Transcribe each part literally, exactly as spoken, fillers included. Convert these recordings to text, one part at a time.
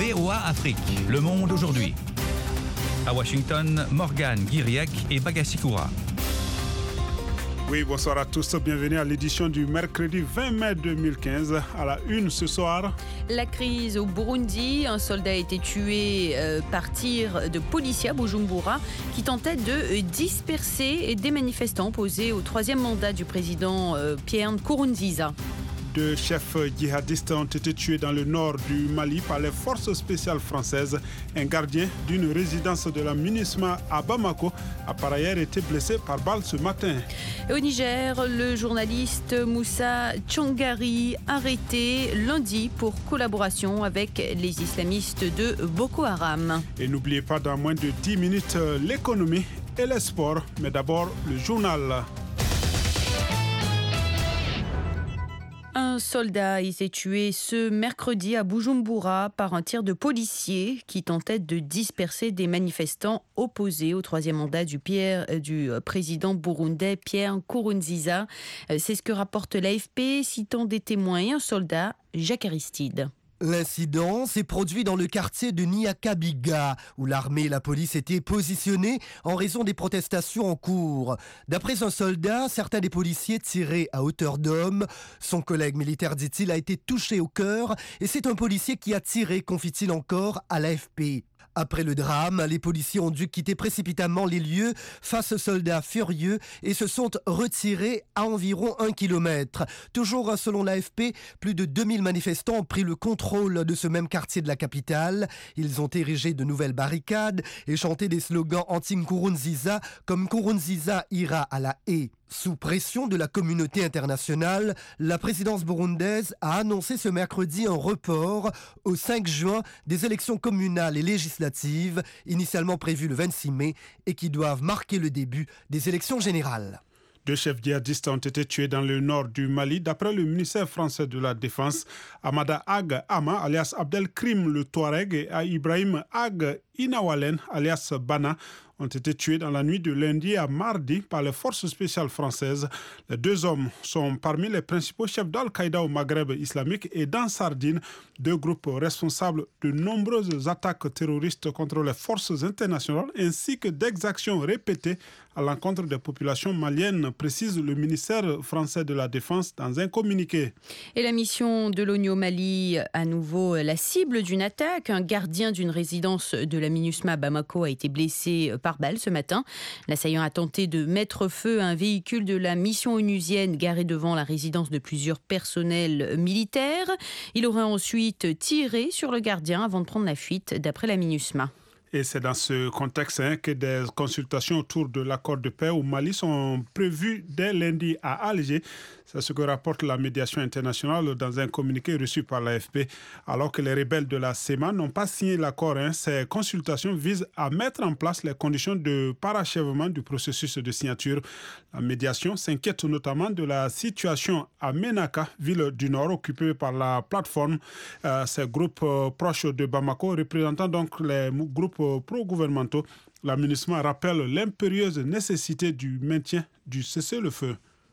V O A Afrique, Le Monde aujourd'hui. À Washington, Morgane Guiriec et Bagassi Koura. Oui, bonsoir à tous. Bienvenue à l'édition du mercredi vingt mai deux mille quinze. À la une ce soir. La crise au Burundi. Un soldat a été tué euh, par tir de policiers à Bujumbura qui tentait de disperser des manifestants opposés au troisième mandat du président euh, Pierre Nkurunziza. Deux chefs djihadistes ont été tués dans le nord du Mali par les forces spéciales françaises. Un gardien d'une résidence de la MINUSMA à Bamako a par ailleurs été blessé par balle ce matin. Au Niger, le journaliste Moussa Tchangari arrêté lundi pour collaboration avec les islamistes de Boko Haram. Et n'oubliez pas, dans moins de dix minutes, l'économie et les sports. Mais d'abord, le journal. Un soldat a été tué ce mercredi à Bujumbura par un tir de policier qui tentait de disperser des manifestants opposés au troisième mandat du, Pierre, du président burundais Pierre Nkurunziza. C'est ce que rapporte l'A F P, citant des témoins et un soldat, Jacques Aristide. L'incident s'est produit dans le quartier de Nyakabiga, où l'armée et la police étaient positionnés en raison des protestations en cours. D'après un soldat, certains des policiers tiraient à hauteur d'homme. Son collègue militaire, dit-il, a été touché au cœur et c'est un policier qui a tiré, confie-t-il encore à l'A F P. Après le drame, les policiers ont dû quitter précipitamment les lieux face aux soldats furieux et se sont retirés à environ un kilomètre. Toujours selon l'A F P, plus de deux mille manifestants ont pris le contrôle de ce même quartier de la capitale. Ils ont érigé de nouvelles barricades et chanté des slogans anti-Nkurunziza comme Nkurunziza ira à la haie. Sous pression de la communauté internationale, la présidence burundaise a annoncé ce mercredi un report au cinq juin des élections communales et législatives, initialement prévues le vingt-six mai et qui doivent marquer le début des élections générales. Deux chefs djihadistes ont été tués dans le nord du Mali. D'après le ministère français de la Défense, Amada Ag Ama, alias Abdelkrim le Touareg, et Ibrahim Ag Inawalen, alias Bana, ont été tués dans la nuit de lundi à mardi par les forces spéciales françaises. Les deux hommes sont parmi les principaux chefs d'Al-Qaïda au Maghreb islamique et d'Ansardine, deux groupes responsables de nombreuses attaques terroristes contre les forces internationales ainsi que d'exactions répétées à l'encontre des populations maliennes, précise le ministère français de la Défense dans un communiqué. Et la mission de l'ONU au Mali, à nouveau la cible d'une attaque. Un gardien d'une résidence de la MINUSMA à Bamako a été blessé par balle ce matin. L'assaillant a tenté de mettre feu à un véhicule de la mission onusienne garé devant la résidence de plusieurs personnels militaires. Il aurait ensuite tiré sur le gardien avant de prendre la fuite, d'après la MINUSMA. Et c'est dans ce contexte hein, que des consultations autour de l'accord de paix au Mali sont prévues dès lundi à Alger. C'est ce que rapporte la médiation internationale dans un communiqué reçu par l'A F P. Alors que les rebelles de la C E M A n'ont pas signé l'accord, hein, ces consultations visent à mettre en place les conditions de parachèvement du processus de signature. La médiation s'inquiète notamment de la situation à Ménaka, ville du Nord occupée par la plateforme. Euh, ces groupes euh, proches de Bamako, représentant donc les groupes pro-gouvernementaux, la MINUSMA rappelle l'impérieuse nécessité du maintien du cessez-le-feu.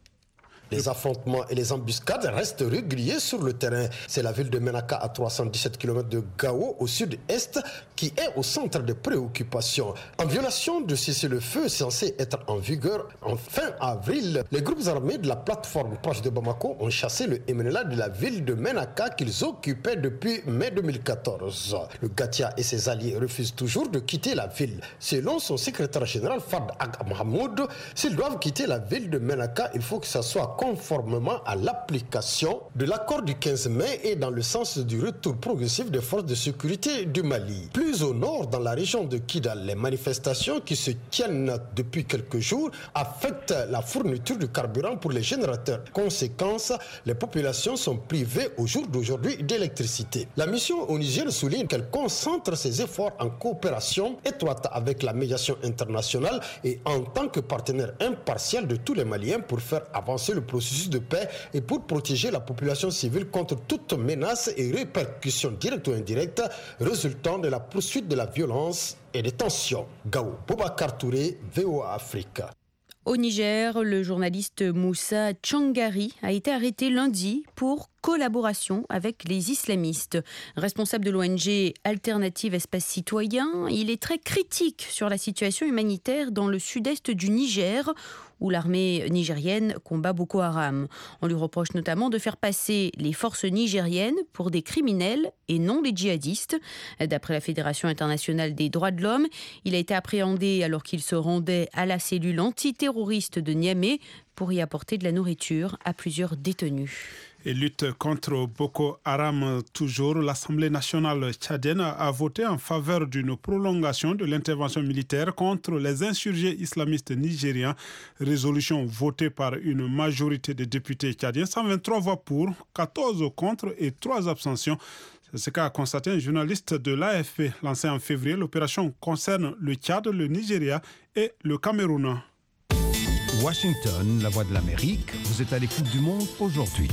Les affrontements et les embuscades restent réguliers sur le terrain. C'est la ville de Ménaka à trois cent dix-sept kilomètres de Gao au sud-est qui est au centre des préoccupations. En violation de cessez-le-feu censé être en vigueur en fin avril, les groupes armés de la plateforme proche de Bamako ont chassé le M N L A de la ville de Ménaka qu'ils occupaient depuis mai deux mille quatorze. Le Gatia et ses alliés refusent toujours de quitter la ville. Selon son secrétaire général Fad Ag Mahmoud, s'ils doivent quitter la ville de Ménaka, il faut que ça soit conformément à l'application de l'accord du quinze mai et dans le sens du retour progressif des forces de sécurité du Mali. Plus au nord, dans la région de Kidal, les manifestations qui se tiennent depuis quelques jours affectent la fourniture de carburant pour les générateurs. Conséquence, les populations sont privées au jour d'aujourd'hui d'électricité. La mission onusienne souligne qu'elle concentre ses efforts en coopération étroite avec la médiation internationale et en tant que partenaire impartial de tous les Maliens pour faire avancer le processus de paix et pour protéger la population civile contre toute menace et répercussions directes ou indirectes résultant de la poursuite de la violence et des tensions. Gao, Boubacar Touré, V O A Afrique. Au Niger, le journaliste Moussa Tchangari a été arrêté lundi pour collaboration avec les islamistes. Responsable de l'O N G Alternative Espace Citoyen, il est très critique sur la situation humanitaire dans le sud-est du Niger, où l'armée nigérienne combat Boko Haram. On lui reproche notamment de faire passer les forces nigériennes pour des criminels et non les djihadistes. D'après la Fédération internationale des droits de l'homme, il a été appréhendé alors qu'il se rendait à la cellule antiterroriste de Niamey pour y apporter de la nourriture à plusieurs détenus. Et lutte contre Boko Haram toujours, l'Assemblée nationale tchadienne a voté en faveur d'une prolongation de l'intervention militaire contre les insurgés islamistes nigériens. Résolution votée par une majorité de députés tchadiens, cent vingt-trois voix pour, quatorze contre et trois abstentions. C'est ce qu'a constaté un journaliste de l'A F P lancé en février. L'opération concerne le Tchad, le Nigeria et le Cameroun. Washington, la voix de l'Amérique, vous êtes à l'écoute du monde aujourd'hui.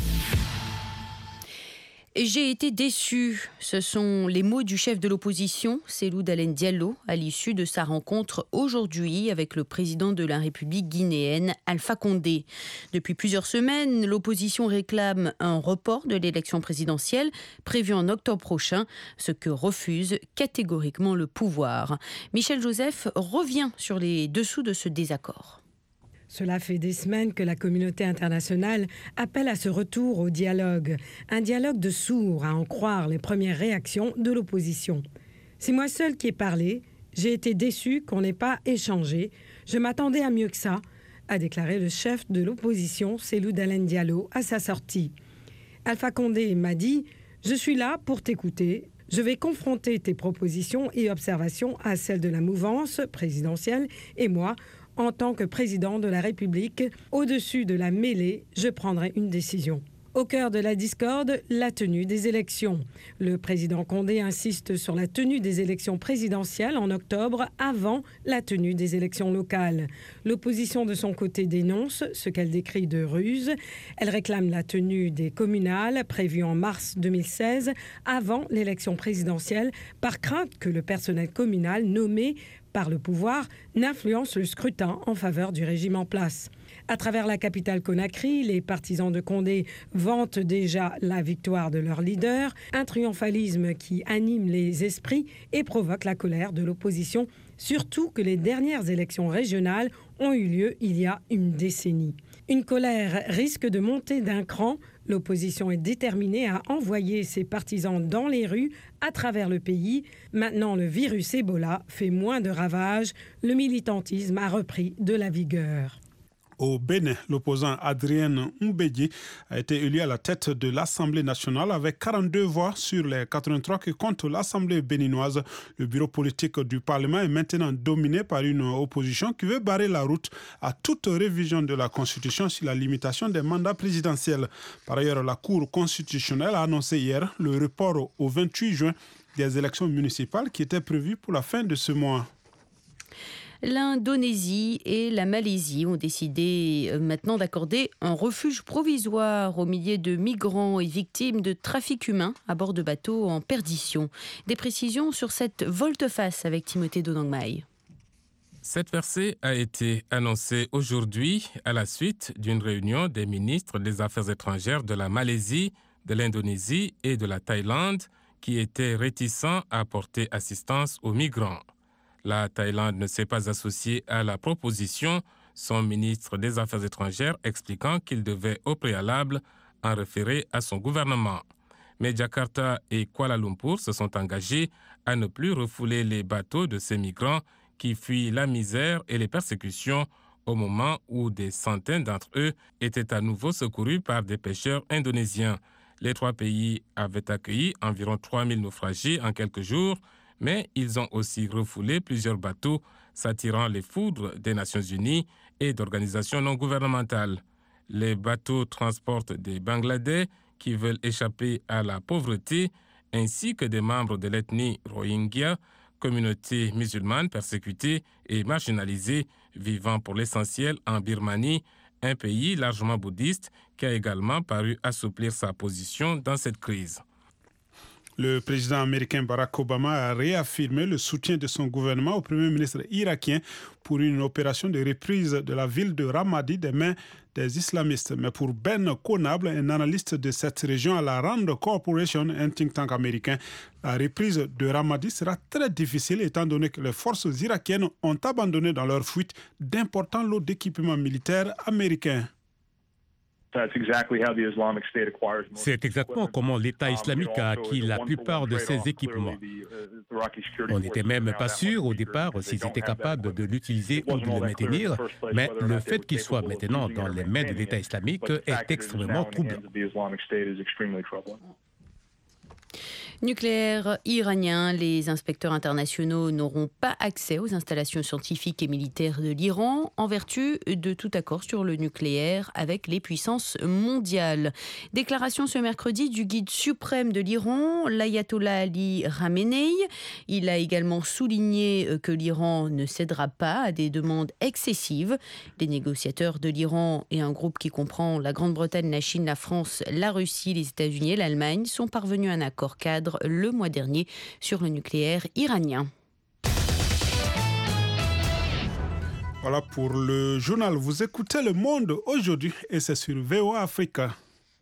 J'ai été déçu. Ce sont les mots du chef de l'opposition, Cellou Dalein Diallo, à l'issue de sa rencontre aujourd'hui avec le président de la République guinéenne, Alpha Condé. Depuis plusieurs semaines, l'opposition réclame un report de l'élection présidentielle prévue en octobre prochain, ce que refuse catégoriquement le pouvoir. Michel Joseph revient sur les dessous de ce désaccord. Cela fait des semaines que la communauté internationale appelle à ce retour au dialogue. Un dialogue de sourds, à en croire les premières réactions de l'opposition. C'est moi seul qui ai parlé. J'ai été déçu qu'on n'ait pas échangé. Je m'attendais à mieux que ça, a déclaré le chef de l'opposition, Cellou Dalein Diallo, à sa sortie. Alpha Condé m'a dit « Je suis là pour t'écouter. Je vais confronter tes propositions et observations à celles de la mouvance présidentielle et moi, en tant que président de la République, au-dessus de la mêlée, je prendrai une décision. » Au cœur de la discorde, la tenue des élections. Le président Condé insiste sur la tenue des élections présidentielles en octobre avant la tenue des élections locales. L'opposition de son côté dénonce ce qu'elle décrit de ruse. Elle réclame la tenue des communales prévues en mars deux mille seize avant l'élection présidentielle par crainte que le personnel communal nommé par le pouvoir n'influence le scrutin en faveur du régime en place. À travers la capitale Conakry, les partisans de Condé vantent déjà la victoire de leur leader, un triomphalisme qui anime les esprits et provoque la colère de l'opposition, surtout que les dernières élections régionales ont eu lieu il y a une décennie. Une colère risque de monter d'un cran. L'opposition est déterminée à envoyer ses partisans dans les rues à travers le pays. Maintenant, le virus Ebola fait moins de ravages. Le militantisme a repris de la vigueur. Au Bénin, l'opposant Adrien Mbedji a été élu à la tête de l'Assemblée nationale avec quarante-deux voix sur les quatre-vingt-trois que compte l'Assemblée béninoise. Le bureau politique du Parlement est maintenant dominé par une opposition qui veut barrer la route à toute révision de la Constitution sur la limitation des mandats présidentiels. Par ailleurs, la Cour constitutionnelle a annoncé hier le report au vingt-huit juin des élections municipales qui étaient prévues pour la fin de ce mois. L'Indonésie et la Malaisie ont décidé maintenant d'accorder un refuge provisoire aux milliers de migrants et victimes de trafic humain à bord de bateaux en perdition. Des précisions sur cette volte-face avec Timothée Donangmai. Cette percée a été annoncée aujourd'hui à la suite d'une réunion des ministres des Affaires étrangères de la Malaisie, de l'Indonésie et de la Thaïlande qui étaient réticents à apporter assistance aux migrants. La Thaïlande ne s'est pas associée à la proposition, son ministre des Affaires étrangères expliquant qu'il devait au préalable en référer à son gouvernement. Mais Jakarta et Kuala Lumpur se sont engagés à ne plus refouler les bateaux de ces migrants qui fuient la misère et les persécutions au moment où des centaines d'entre eux étaient à nouveau secourus par des pêcheurs indonésiens. Les trois pays avaient accueilli environ trois mille naufragés en quelques jours, mais ils ont aussi refoulé plusieurs bateaux s'attirant les foudres des Nations Unies et d'organisations non gouvernementales. Les bateaux transportent des Bangladais qui veulent échapper à la pauvreté, ainsi que des membres de l'ethnie Rohingya, communauté musulmane persécutée et marginalisée, vivant pour l'essentiel en Birmanie, un pays largement bouddhiste qui a également paru assouplir sa position dans cette crise. Le président américain Barack Obama a réaffirmé le soutien de son gouvernement au premier ministre irakien pour une opération de reprise de la ville de Ramadi des mains des islamistes. Mais pour Ben Konable, un analyste de cette région à la Rand Corporation, un think tank américain, la reprise de Ramadi sera très difficile étant donné que les forces irakiennes ont abandonné dans leur fuite d'importants lots d'équipements militaires américains. C'est exactement comment l'État islamique a acquis la plupart de ces équipements. On n'était même pas sûr au départ s'ils étaient capables de l'utiliser ou de le maintenir, mais le fait qu'il soit maintenant dans les mains de l'État islamique est extrêmement troublant. Nucléaire iranien, les inspecteurs internationaux n'auront pas accès aux installations scientifiques et militaires de l'Iran en vertu de tout accord sur le nucléaire avec les puissances mondiales. Déclaration ce mercredi du guide suprême de l'Iran, l'ayatollah Ali Khamenei. Il a également souligné que l'Iran ne cédera pas à des demandes excessives. Les négociateurs de l'Iran et un groupe qui comprend la Grande-Bretagne, la Chine, la France, la Russie, les États-Unis et l'Allemagne sont parvenus à un accord cadre le mois dernier sur le nucléaire iranien. Voilà pour le journal. Vous écoutez Le Monde aujourd'hui et c'est sur V O A Africa.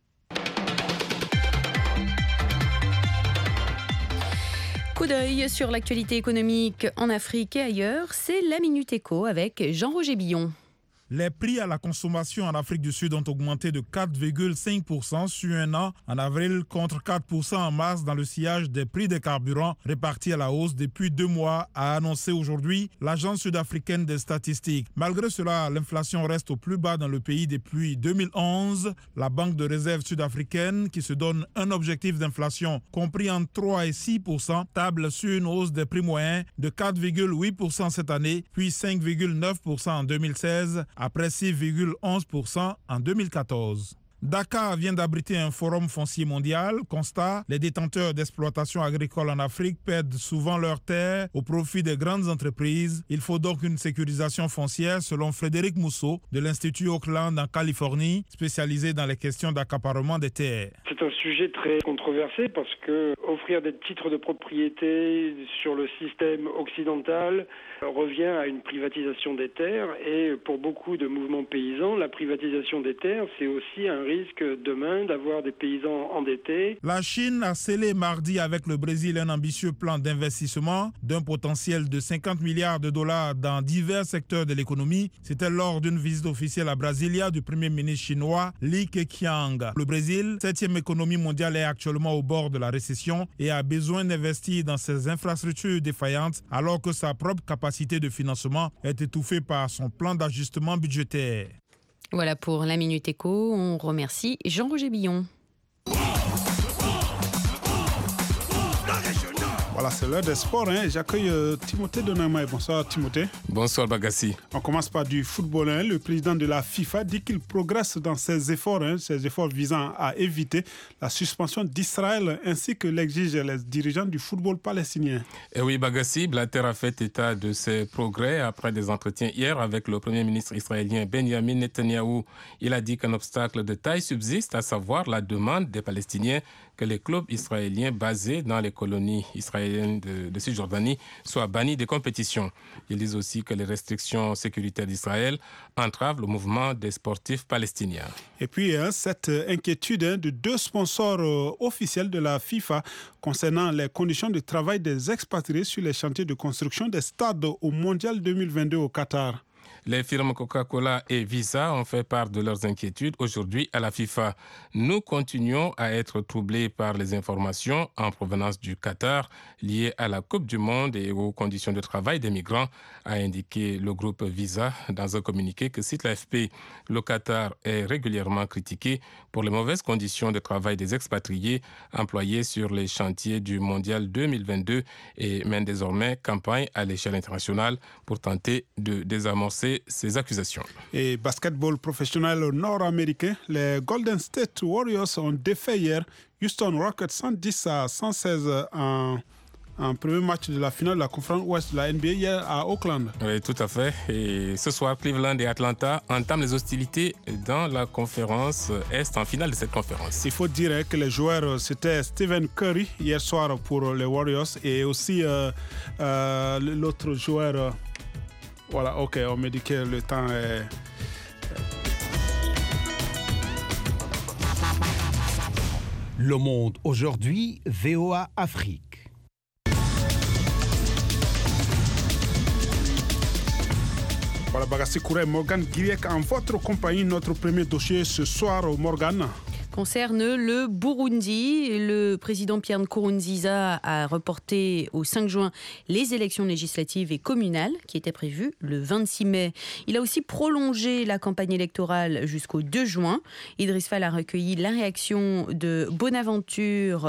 Coup d'œil sur l'actualité économique en Afrique et ailleurs, c'est la Minute Éco avec Jean-Roger Billon. Les prix à la consommation en Afrique du Sud ont augmenté de quatre virgule cinq pour cent sur un an en avril contre quatre pour cent en mars dans le sillage des prix des carburants répartis à la hausse depuis deux mois, a annoncé aujourd'hui l'Agence sud-africaine des statistiques. Malgré cela, l'inflation reste au plus bas dans le pays depuis deux mille onze. La Banque de réserve sud-africaine, qui se donne un objectif d'inflation compris entre trois et six pour cent, table sur une hausse des prix moyens de quatre virgule huit pour cent cette année, puis cinq virgule neuf pour cent en deux mille seize. Après six virgule onze pour cent en deux mille quatorze. Dakar vient d'abriter un forum foncier mondial. Constat, les détenteurs d'exploitations agricoles en Afrique perdent souvent leurs terres au profit des grandes entreprises. Il faut donc une sécurisation foncière selon Frédéric Mousseau de l'Institut Oakland en Californie, spécialisé dans les questions d'accaparement des terres. C'est un sujet très controversé parce que offrir des titres de propriété sur le système occidental revient à une privatisation des terres et pour beaucoup de mouvements paysans, la privatisation des terres, c'est aussi un risque demain d'avoir des paysans endettés. La Chine a scellé mardi avec le Brésil un ambitieux plan d'investissement d'un potentiel de cinquante milliards de dollars dans divers secteurs de l'économie. C'était lors d'une visite officielle à Brasilia du Premier ministre chinois Li Keqiang. Le Brésil, septième économie mondiale, est actuellement au bord de la récession et a besoin d'investir dans ses infrastructures défaillantes alors que sa propre capacité de financement est étouffée par son plan d'ajustement budgétaire. Voilà pour la Minute Éco. On remercie Jean-Roger Billon. Voilà, c'est l'heure des sports. Hein. J'accueille euh, Timothée Donamaï. Bonsoir Timothée. Bonsoir Bagassi. On commence par du football. Hein. Le président de la FIFA dit qu'il progresse dans ses efforts, hein, ses efforts visant à éviter la suspension d'Israël ainsi que l'exigent les dirigeants du football palestinien. Et oui Bagassi, Blatter a fait état de ses progrès après des entretiens hier avec le Premier ministre israélien Benjamin Netanyahou. Il a dit qu'un obstacle de taille subsiste, à savoir la demande des Palestiniens que les clubs israéliens basés dans les colonies israéliennes de, de Cisjordanie soient bannis des compétitions. Ils disent aussi que les restrictions sécuritaires d'Israël entravent le mouvement des sportifs palestiniens. Et puis, hein, cette inquiétude hein, de deux sponsors euh, officiels de la FIFA concernant les conditions de travail des expatriés sur les chantiers de construction des stades au Mondial deux mille vingt-deux au Qatar. Les firmes Coca-Cola et Visa ont fait part de leurs inquiétudes aujourd'hui à la FIFA. Nous continuons à être troublés par les informations en provenance du Qatar liées à la Coupe du Monde et aux conditions de travail des migrants, a indiqué le groupe Visa dans un communiqué que cite l'A F P. Le Qatar est régulièrement critiqué pour les mauvaises conditions de travail des expatriés employés sur les chantiers du Mondial deux mille vingt-deux et mène désormais campagne à l'échelle internationale pour tenter de désamorcer ces accusations. Et basketball professionnel nord-américain, les Golden State Warriors ont défait hier Houston Rockets cent dix à cent seize en, en premier match de la finale de la conférence Ouest de la N B A hier à Oakland. Oui, tout à fait. Et ce soir, Cleveland et Atlanta entament les hostilités dans la conférence Est, en finale de cette conférence. Il faut dire que les joueurs, c'était Stephen Curry hier soir pour les Warriors et aussi euh, euh, l'autre joueur... Euh, Voilà, ok, on me dit que le temps est... Le Monde aujourd'hui, V O A Afrique. Voilà, Bagassi Kouré, Morgane Guiriec, en votre compagnie, notre premier dossier ce soir, Morgane. Concerne le Burundi. Le président Pierre Nkurunziza a reporté au cinq juin les élections législatives et communales qui étaient prévues le vingt-six mai. Il a aussi prolongé la campagne électorale jusqu'au deux juin. Idriss Fall a recueilli la réaction de Bonaventure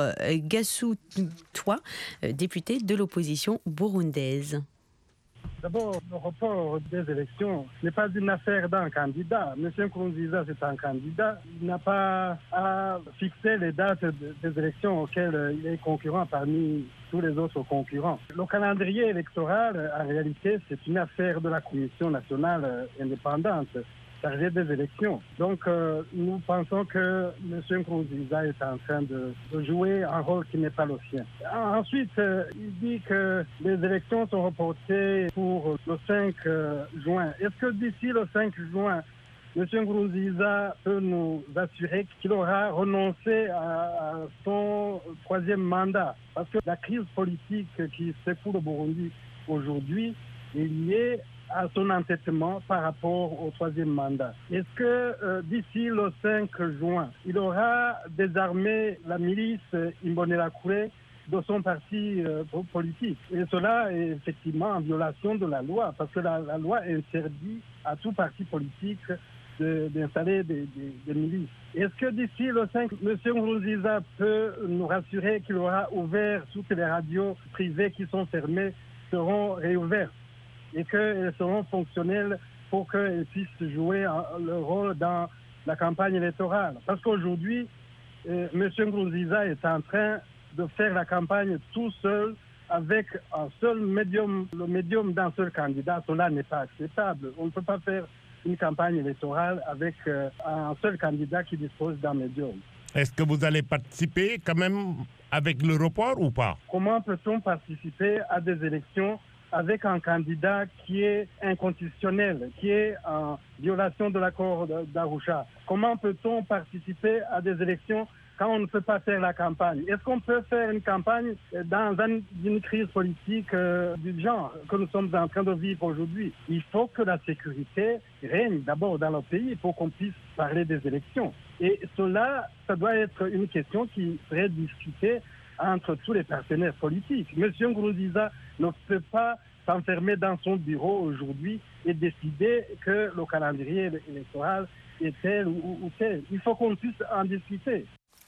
Gasutwa, député de l'opposition burundaise. D'abord, le report des élections n'est pas une affaire d'un candidat. M. Nkurunziza, c'est un candidat. Il n'a pas à fixer les dates des élections auxquelles il est concurrent parmi tous les autres concurrents. Le calendrier électoral, en réalité, c'est une affaire de la Commission nationale indépendante chargée des élections. Donc, euh, nous pensons que M. Nkurunziza est en train de, de jouer un rôle qui n'est pas le sien. Ensuite, euh, il dit que les élections sont reportées pour le cinq juin. Est-ce que d'ici le cinq juin, M. Nkurunziza peut nous assurer qu'il aura renoncé à, à son troisième mandat? Parce que la crise politique qui secoue le Burundi aujourd'hui est liée à son entêtement par rapport au troisième mandat. Est-ce que euh, d'ici le cinq juin, il aura désarmé la milice Imbonerakure de son parti euh, politique? Et cela est effectivement en violation de la loi, parce que la, la loi interdit à tout parti politique de, d'installer des, des, des milices. Est-ce que d'ici le cinq, M. Nkurunziza peut nous rassurer qu'il aura ouvert toutes les radios privées qui sont fermées seront réouvertes et qu'elles seront fonctionnelles pour qu'elles puissent jouer leur rôle dans la campagne électorale? Parce qu'aujourd'hui, euh, M. Nkurunziza est en train de faire la campagne tout seul avec un seul médium, le médium d'un seul candidat. Cela n'est pas acceptable. On ne peut pas faire une campagne électorale avec euh, un seul candidat qui dispose d'un médium. Est-ce que vous allez participer quand même avec le report ou pas? Comment peut-on participer à des élections avec un candidat qui est inconstitutionnel, qui est en violation de l'accord d'Arusha? Comment peut-on participer à des élections quand on ne peut pas faire la campagne? Est-ce qu'on peut faire une campagne dans une crise politique euh, du genre que nous sommes en train de vivre aujourd'hui? Il faut que la sécurité règne d'abord dans le pays pour qu'on puisse parler des élections. Et cela, ça doit être une question qui serait discutée entre tous les partenaires politiques. M. Nkurunziza ne peut pas s'enfermer dans son bureau aujourd'hui et décider que le calendrier électoral est tel ou, ou tel. Il faut qu'on puisse en discuter.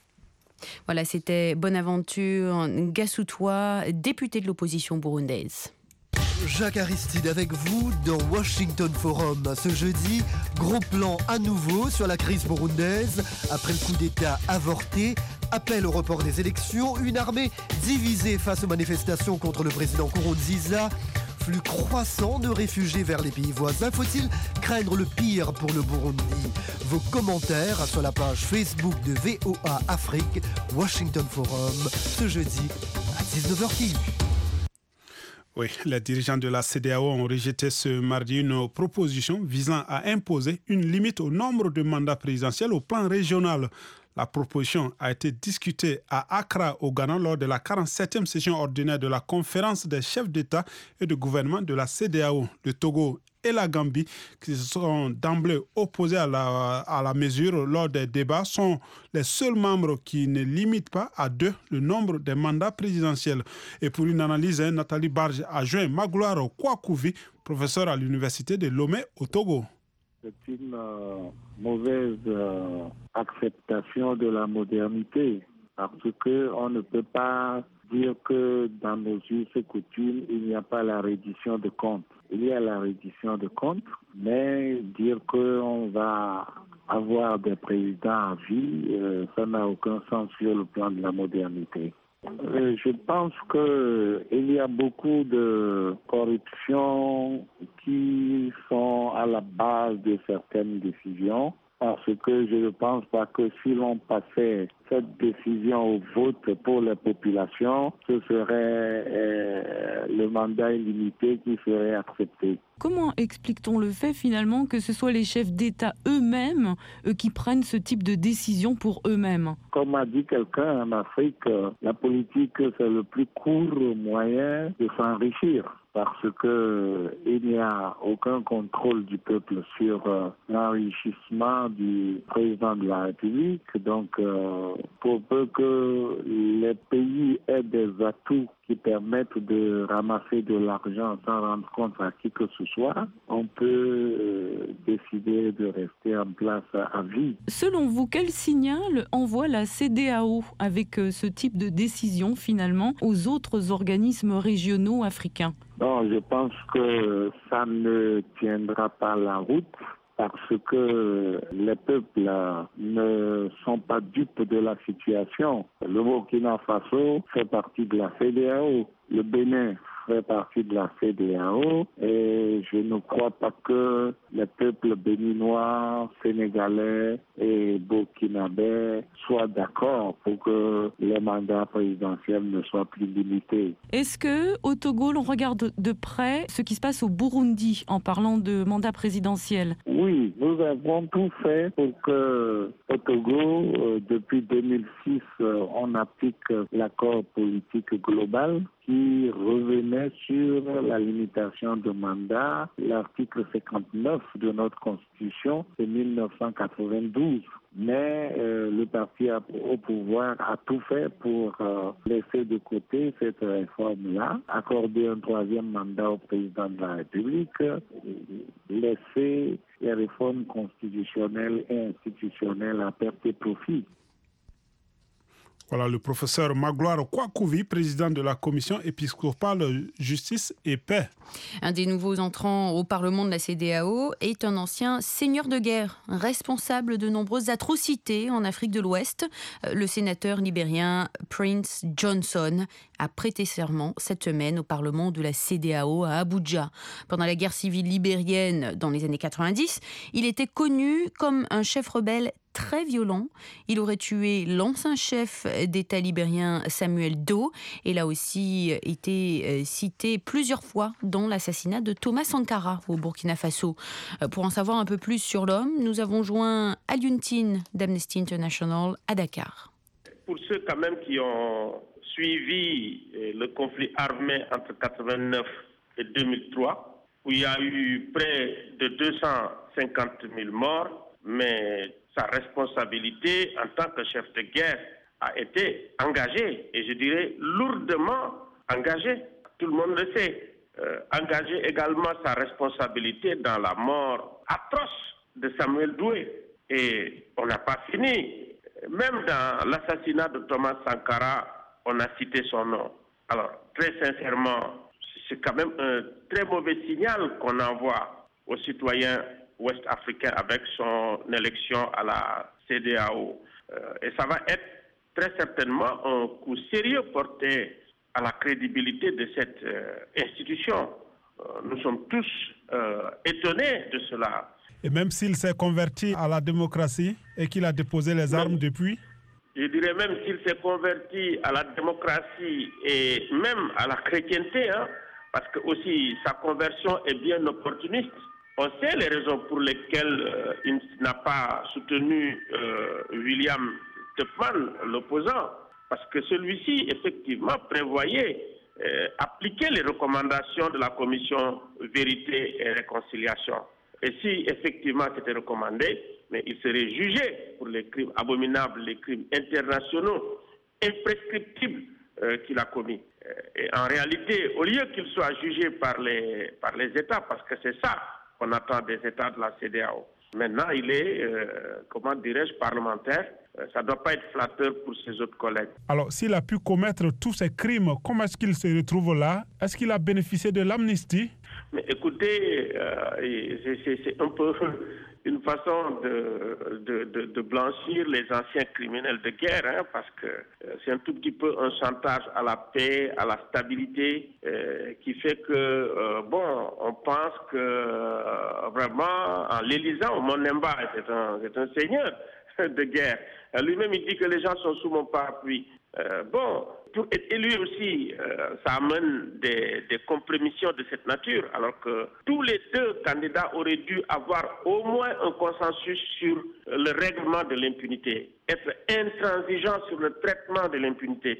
Voilà, c'était Bonaventure Gasutwa, député de l'opposition burundaise. Jacques Aristide avec vous dans Washington Forum. Ce jeudi, gros plan à nouveau sur la crise burundaise. Après le coup d'État avorté, appel au report des élections, une armée divisée face aux manifestations contre le président Nkurunziza, flux croissant de réfugiés vers les pays voisins. Faut-il craindre le pire pour le Burundi? Vos commentaires sur la page Facebook de V O A Afrique, Washington Forum, ce jeudi à dix-neuf heures T U. Oui, les dirigeants de la C E D E A O ont rejeté ce mardi une proposition visant à imposer une limite au nombre de mandats présidentiels au plan régional. La proposition a été discutée à Accra, au Ghana, lors de la quarante-septième session ordinaire de la conférence des chefs d'État et de gouvernement de la C E D E A O. Le Togo et la Gambie, qui se sont d'emblée opposés à la, à la mesure lors des débats, sont les seuls membres qui ne limitent pas à deux le nombre des mandats présidentiels. Et pour une analyse, Nathalie Barge a joint Magloire Kouakouvi, professeur à l'université de Lomé au Togo. C'est une euh, mauvaise euh, acceptation de la modernité, parce qu'on ne peut pas dire que dans nos us et coutumes, il n'y a pas la reddition de comptes. Il y a la reddition de comptes, mais dire qu'on va avoir des présidents à vie, euh, ça n'a aucun sens sur le plan de la modernité. Euh, je pense qu'il y a beaucoup de corruption qui sont à la base de certaines décisions. Parce que je ne pense pas que si l'on passait cette décision au vote pour les populations, ce serait euh, le mandat illimité qui serait accepté. Comment explique-t-on le fait finalement que ce soit les chefs d'État eux-mêmes euh, qui prennent ce type de décision pour eux-mêmes? Comme a dit quelqu'un en Afrique, la politique c'est le plus court moyen de s'enrichir. Parce qu'il n'y a aucun contrôle du peuple sur euh, l'enrichissement du président de la République. Donc, euh, pour peu que les pays aient des atouts qui permettent de ramasser de l'argent sans rendre compte à qui que ce soit, on peut euh, décider de rester en place à vie. Selon vous, quel signal envoie la C D A O avec euh, ce type de décision finalement aux autres organismes régionaux africains? Non, je pense que ça ne tiendra pas la route parce que les peuples ne sont pas dupes de la situation. Le Burkina Faso fait partie de la C D A O, le Bénin fait partie de la C D A O et je ne crois pas que les peuples béninois, sénégalais et burkinabés soient d'accord pour que les mandats présidentiels ne soient plus limités. Est-ce que au Togo, l'on regarde de près ce qui se passe au Burundi en parlant de mandat présidentiel? Oui, nous avons tout fait pour que au Togo, euh, depuis deux mille six, euh, on applique l'accord politique global qui revenait sur la limitation de mandat, l'article cinquante-neuf de notre Constitution de mille neuf cent quatre-vingt-douze. Mais euh, le parti au pouvoir a tout fait pour euh, laisser de côté cette réforme-là, accorder un troisième mandat au président de la République, laisser les réformes constitutionnelles et institutionnelles à perte et profit. Voilà le professeur Magloire Kwakouvi, président de la commission épiscopale Justice et Paix. Un des nouveaux entrants au Parlement de la C D A O est un ancien seigneur de guerre, responsable de nombreuses atrocités en Afrique de l'Ouest. Le sénateur libérien Prince Johnson a prêté serment cette semaine au Parlement de la C D A O à Abuja. Pendant la guerre civile libérienne dans les années quatre-vingt-dix, il était connu comme un chef rebelle très violent. Il aurait tué l'ancien chef d'État libérien Samuel Doe et il a aussi été cité plusieurs fois dans l'assassinat de Thomas Sankara au Burkina Faso. Pour en savoir un peu plus sur l'homme, nous avons joint Alioune Tine d'Amnesty International à Dakar. Pour ceux quand même qui ont suivi le conflit armé entre quatre-vingt-neuf et deux mille trois, où il y a eu près de deux cent cinquante mille morts, mais sa responsabilité en tant que chef de guerre a été engagée, et je dirais lourdement engagée. Tout le monde le sait. Euh, engagé également sa responsabilité dans la mort atroce de Samuel Doe. Et on n'a pas fini. Même dans l'assassinat de Thomas Sankara, on a cité son nom. Alors, très sincèrement, c'est quand même un très mauvais signal qu'on envoie aux citoyens ouest-africain avec son élection à la C D A O. Euh, et ça va être très certainement un coup sérieux porté à la crédibilité de cette euh, institution. Euh, nous sommes tous euh, étonnés de cela. Et même s'il s'est converti à la démocratie et qu'il a déposé les armes même, depuis? Je dirais même s'il s'est converti à la démocratie et même à la chrétienté, hein, parce que aussi sa conversion est bien opportuniste. On sait les raisons pour lesquelles euh, il n'a pas soutenu euh, William Tubman, l'opposant, parce que celui-ci, effectivement, prévoyait euh, appliquer les recommandations de la commission Vérité et Réconciliation. Et si, effectivement, c'était recommandé, mais il serait jugé pour les crimes abominables, les crimes internationaux, imprescriptibles euh, qu'il a commis. Et en réalité, au lieu qu'il soit jugé par les, par les États, parce que c'est ça qu'on attend des États de la C D A O. Maintenant, il est, euh, comment dirais-je, parlementaire. Euh, ça ne doit pas être flatteur pour ses autres collègues. Alors, s'il a pu commettre tous ces crimes, comment est-ce qu'il se retrouve là? Est-ce qu'il a bénéficié de l'amnistie? Mais écoutez, euh, c'est, c'est un peu une façon de, de, de, de blanchir les anciens criminels de guerre, hein, parce que euh, c'est un tout petit peu un chantage à la paix, à la stabilité, euh, qui fait que, euh, bon, on pense que euh, vraiment, en l'élisant, Monemba, c'est un, c'est un seigneur de guerre. Lui-même, il dit que les gens sont sous mon parapluie. Euh, bon, pour être élu aussi, euh, ça amène des, des compromissions de cette nature, alors que tous les deux candidats auraient dû avoir au moins un consensus sur le règlement de l'impunité, être intransigeant sur le traitement de l'impunité.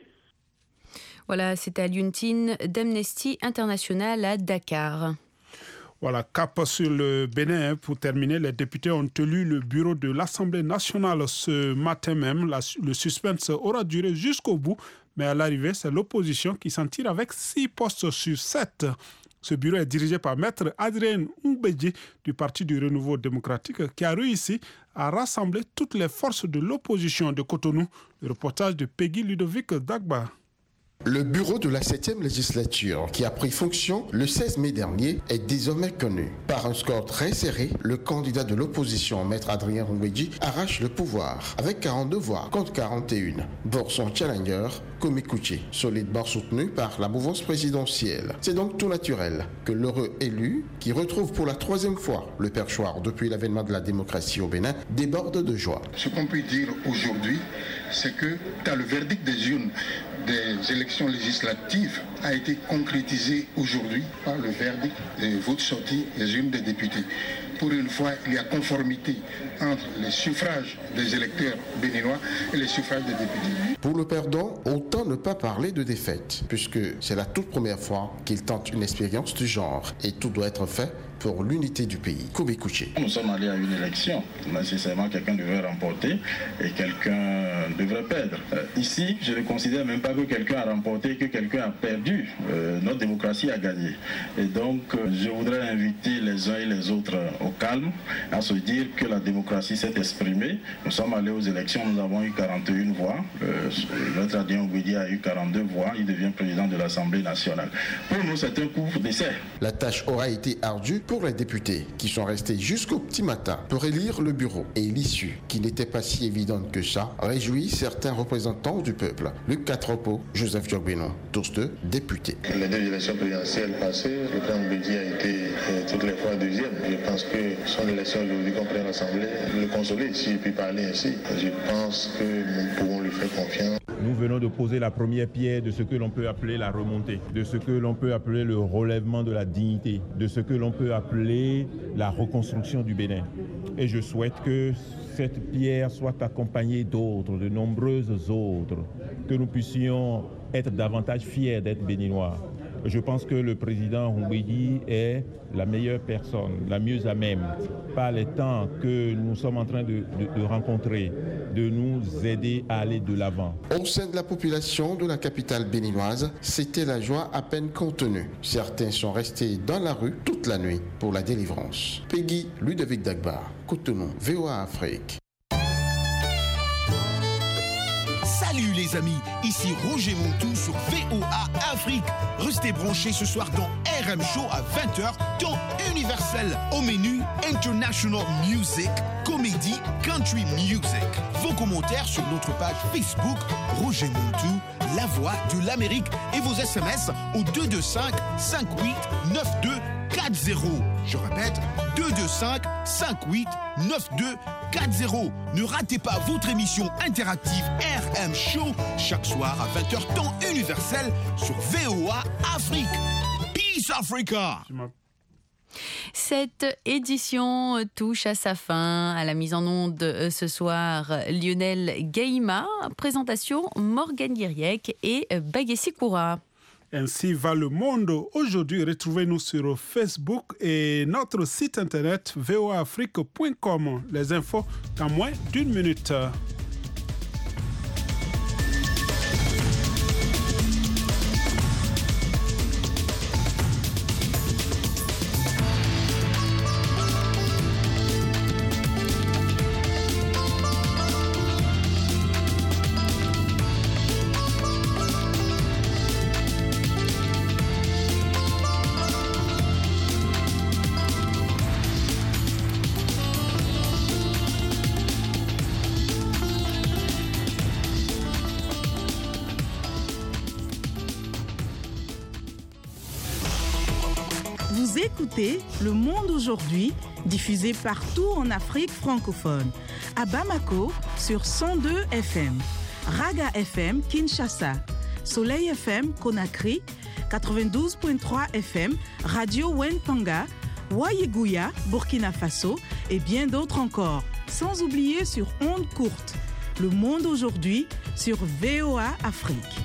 Voilà, c'était à Liontine d'Amnesty International à Dakar. Voilà, cap sur le Bénin. Pour terminer, les députés ont élu le bureau de l'Assemblée nationale ce matin même. La, le suspense aura duré jusqu'au bout, mais à l'arrivée, c'est l'opposition qui s'en tire avec six postes sur sept. Ce bureau est dirigé par Maître Adrien Mbedji du Parti du Renouveau démocratique qui a réussi à rassembler toutes les forces de l'opposition de Cotonou. Le reportage de Peggy Ludovic Dagba. Le bureau de la septième législature, qui a pris fonction le seize mai dernier, est désormais connu. Par un score très serré, le candidat de l'opposition, Maître Adrien Mbedji, arrache le pouvoir, avec quarante-deux voix contre quarante et une, pour son challenger, Komi Kouché, solidement soutenu par la mouvance présidentielle. C'est donc tout naturel que l'heureux élu, qui retrouve pour la troisième fois le perchoir depuis l'avènement de la démocratie au Bénin, déborde de joie. Ce qu'on peut dire aujourd'hui, c'est que dans le verdict des urnes des élections législatives a été concrétisé aujourd'hui par le verdict des votes sortis des urnes des députés. Pour une fois, il y a conformité entre les suffrages des électeurs béninois et les suffrages des députés. Pour le perdant, autant ne pas parler de défaite, puisque c'est la toute première fois qu'il tente une expérience du genre et tout doit être fait pour l'unité du pays. Kobe Kouché. Nous sommes allés à une élection. Nécessairement, quelqu'un devait remporter et quelqu'un devrait perdre. Euh, ici, je ne considère même pas que quelqu'un a remporté, que quelqu'un a perdu. Euh, notre démocratie a gagné. Et donc, euh, je voudrais inviter les uns et les autres au calme, à se dire que la démocratie s'est exprimée. Nous sommes allés aux élections, nous avons eu quarante et une voix. Euh, notre Adrien Mbedji a eu quarante-deux voix. Il devient président de l'Assemblée nationale. Pour nous, c'est un coup d'essai. La tâche aura été ardue pour les députés qui sont restés jusqu'au petit matin pour élire le bureau. Et l'issue, qui n'était pas si évidente que ça, réjouit certains représentants du peuple. Luc Catropo, Joseph Diogbeno, tous deux députés. Les deux élections présidentielles passées, le président Mbedji a été euh, toutes les fois deuxième. Je pense que son élection aujourd'hui qu'on prenne l'Assemblée, le consoler, si je puis parler ainsi. Je pense que nous pouvons lui faire confiance. Nous venons de poser la première pierre de ce que l'on peut appeler la remontée, de ce que l'on peut appeler le relèvement de la dignité, de ce que l'on peut appeler la reconstruction du Bénin. Et je souhaite que cette pierre soit accompagnée d'autres, de nombreuses autres, que nous puissions être davantage fiers d'être béninois. Je pense que le président Mbedji est la meilleure personne, la mieux à même, par les temps que nous sommes en train de, de, de rencontrer, de nous aider à aller de l'avant. Au sein de la population de la capitale béninoise, c'était la joie à peine contenue. Certains sont restés dans la rue toute la nuit pour la délivrance. Peggy Ludovic Dagba, Cotonou, V O A Afrique. Salut les amis, ici Roger Montou sur V O A Afrique. Restez branchés ce soir dans R M Show à vingt heures, temps universel. Au menu, International Music, Comédie, Country Music. Vos commentaires sur notre page Facebook, Roger Montou, la voix de l'Amérique. Et vos S M S au deux deux cinq, cinq huit neuf deux quatre zéro. Je répète, deux deux cinq, cinq huit neuf deux quatre zéro. Ne ratez pas votre émission interactive R M Show chaque soir à vingt heures temps universel sur V O A Afrique. Peace Africa. Cette édition touche à sa fin. À la mise en onde ce soir, Lionel Gaïma. Présentation, Morgane Guiriec et Bagessi Koura. Ainsi va le monde. Aujourd'hui, retrouvez-nous sur Facebook et notre site internet v o a afrique point com. Les infos dans moins d'une minute. Vous écoutez Le Monde aujourd'hui, diffusé partout en Afrique francophone. À Bamako, sur cent deux F M. Raga F M, Kinshasa. Soleil F M, Conakry. quatre-vingt-douze virgule trois F M, Radio Wenpanga. Wayeguya, Burkina Faso. Et bien d'autres encore. Sans oublier sur ondes courtes. Le Monde aujourd'hui, sur V O A Afrique.